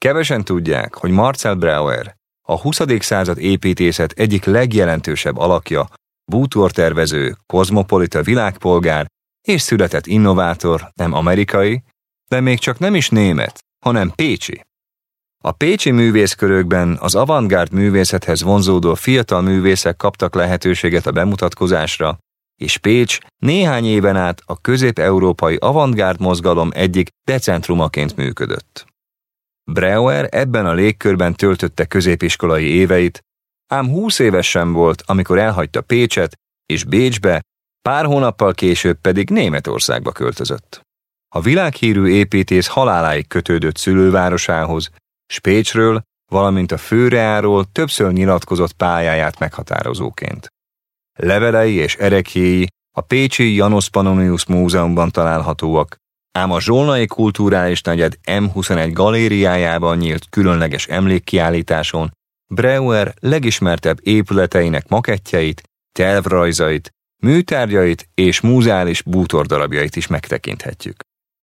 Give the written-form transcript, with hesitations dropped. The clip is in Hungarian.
Kevesen tudják, hogy Marcel Breuer, a 20. század építészet egyik legjelentősebb alakja, bútortervező, kozmopolita világpolgár és született innovátor, nem amerikai, de még csak nem is német, hanem pécsi. A pécsi művészkörökben az avantgárd művészethez vonzódó fiatal művészek kaptak lehetőséget a bemutatkozásra, és Pécs néhány éven át a közép-európai avantgárd mozgalom egyik decentrumaként működött. Breuer ebben a légkörben töltötte középiskolai éveit, ám 20 éves sem volt, amikor elhagyta Pécset, és Bécsbe, pár hónappal később pedig Németországba költözött. A világhírű építész haláláig kötődött szülővárosához, s Pécsről, valamint a Főreáról többször nyilatkozott pályáját meghatározóként. Levelei és ereklyéi a pécsi János Pannonius Múzeumban találhatóak, ám a zsolnai kulturális negyed M21 galériájában nyílt különleges emlékkiállításon Breuer legismertebb épületeinek makettjeit, tervrajzait, műtárgyait és múzeális bútordarabjait is megtekinthetjük.